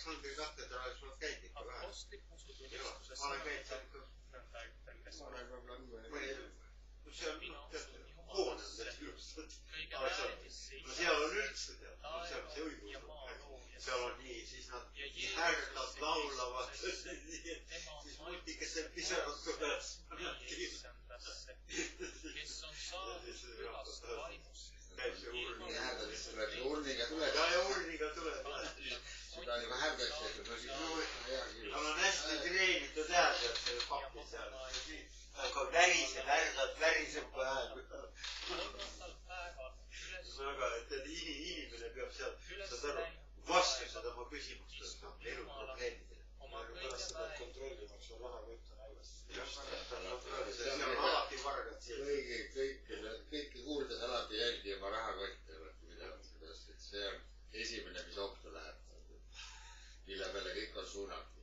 Aleksandri katedraalis oled käinud ikka vähe. Apostliku usutunnistusest. Ma olen käinud seal ikka. See on hoone on täis ilusad. No seal on üldse tead. Seal on see õigus. Seal on nii, siis nad härgad laulavad. Siis multikestel pisarad tulevad. Kes on saanud pühast vaimust. Käib see urniga. Härdadest tuleb see urniga tuleb. Ja urniga tuleb. Seda on juba härdadest. Tal on hästi treenitud hääl selle papi seal. Aga väriseb, härdad, väriseb hääl. Aga et inimene peab seal vastused oma küsimustele. Elu probleemidele. Pärast seda kontrollimaks on raha võtta alles. Just, see on alati vargad siin. Kõike kuuldes alati jälgi oma rahakotte. See on esimene, mis ohtu läheb. Mille peale kõik on suunatud.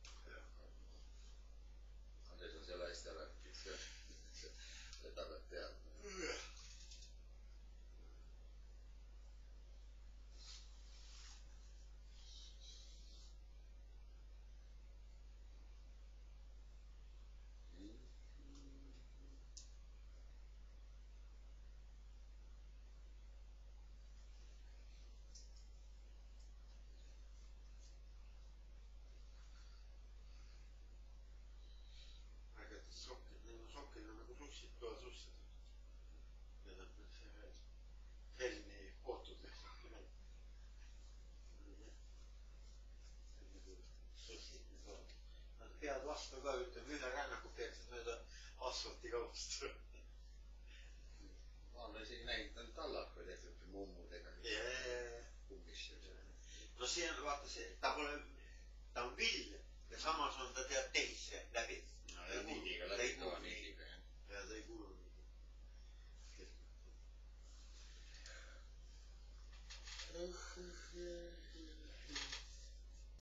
Andres on selle hästi ära. Seda peab teadma. Sokkil on nagu sussid, kõvasussad. Need on Helni kohtud. Nad pead vastu ka, ütleme, ühe rännaku peaksid mööda asfalti kaust. Ma olen isegi näinud, on tallad, kui tehtud mummudega. No see on, vaata see, ta on vill ja samas on ta tead teisse läbi. Ja niidiga läbi kõva niidiga. Ja ta ei kuulu niidiga.